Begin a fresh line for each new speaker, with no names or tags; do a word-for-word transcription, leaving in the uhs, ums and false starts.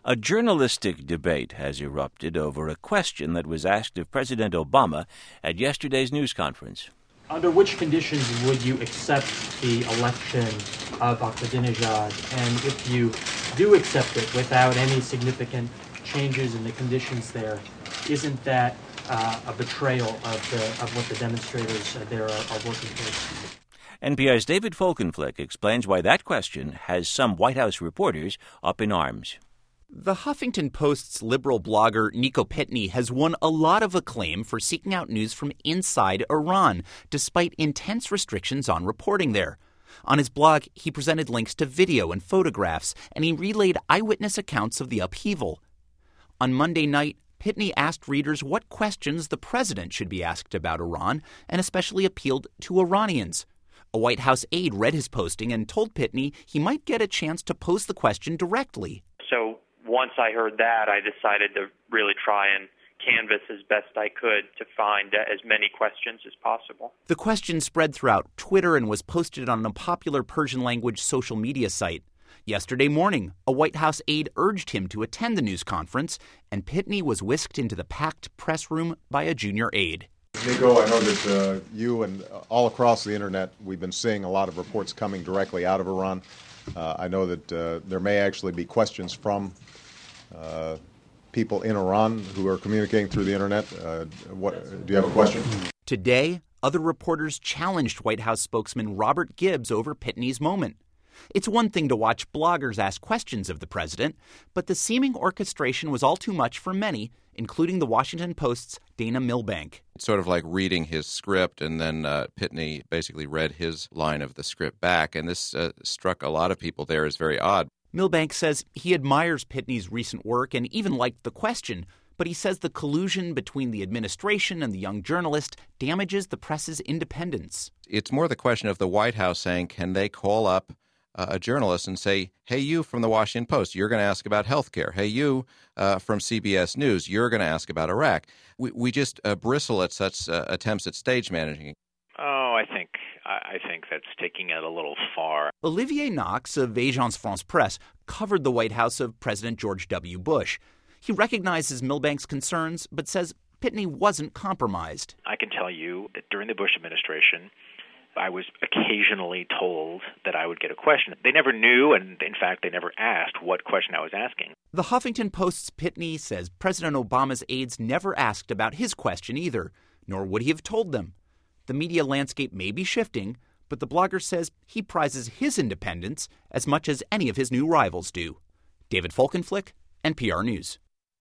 A journalistic debate has erupted over a question that was asked of President Obama at yesterday's news conference.
Under which conditions would you accept the election of Ahmadinejad? And if you do accept it without any significant changes in the conditions there, isn't that uh, a betrayal of the of what the demonstrators uh, there are, are working towards?
N P R's David Folkenflik explains why that question has some White House reporters up in arms.
The Huffington Post's liberal blogger Nico Pitney has won a lot of acclaim for seeking out news from inside Iran, despite intense restrictions on reporting there. On his blog, he presented links to video and photographs, and he relayed eyewitness accounts of the upheaval. On Monday night, Pitney asked readers what questions the president should be asked about Iran, and especially appealed to Iranians. A White House aide read his posting and told Pitney he might get a chance to pose the question directly.
So once I heard that, I decided to really try and canvass as best I could to find as many questions as possible.
The question spread throughout Twitter and was posted on a popular Persian-language social media site. Yesterday morning, a White House aide urged him to attend the news conference, and Pitney was whisked into the packed press room by a junior aide.
Nico, I know that uh, you and all across the Internet, we've been seeing a lot of reports coming directly out of Iran. Uh, I know that uh, there may actually be questions from uh, people in Iran who are communicating through the Internet. Uh, what, do you have a question?
Today, other reporters challenged White House spokesman Robert Gibbs over Pitney's moment. It's one thing to watch bloggers ask questions of the president, but the seeming orchestration was all too much for many, including the Washington Post's Dana Milbank.
It's sort of like reading his script, and then uh, Pitney basically read his line of the script back, and this uh, struck a lot of people there as very odd.
Milbank says he admires Pitney's recent work and even liked the question, but he says the collusion between the administration and the young journalist damages the press's independence.
It's more the question of the White House saying, can they call up a journalist and say, hey, you from the Washington Post, you're going to ask about health care. Hey, you uh, from C B S News, you're going to ask about Iraq. We, we just uh, bristle at such uh, attempts at stage managing.
Oh, I think I think that's taking it a little far.
Olivier Knox of Agence France Presse covered the White House of President George W. Bush. He recognizes Milbank's concerns, but says Pitney wasn't compromised.
I can tell you that during the Bush administration, I was occasionally told that I would get a question. They never knew, and in fact, they never asked what question I was asking.
The Huffington Post's Pitney says President Obama's aides never asked about his question either, nor would he have told them. The media landscape may be shifting, but the blogger says he prizes his independence as much as any of his new rivals do. David Folkenflik, N P R News.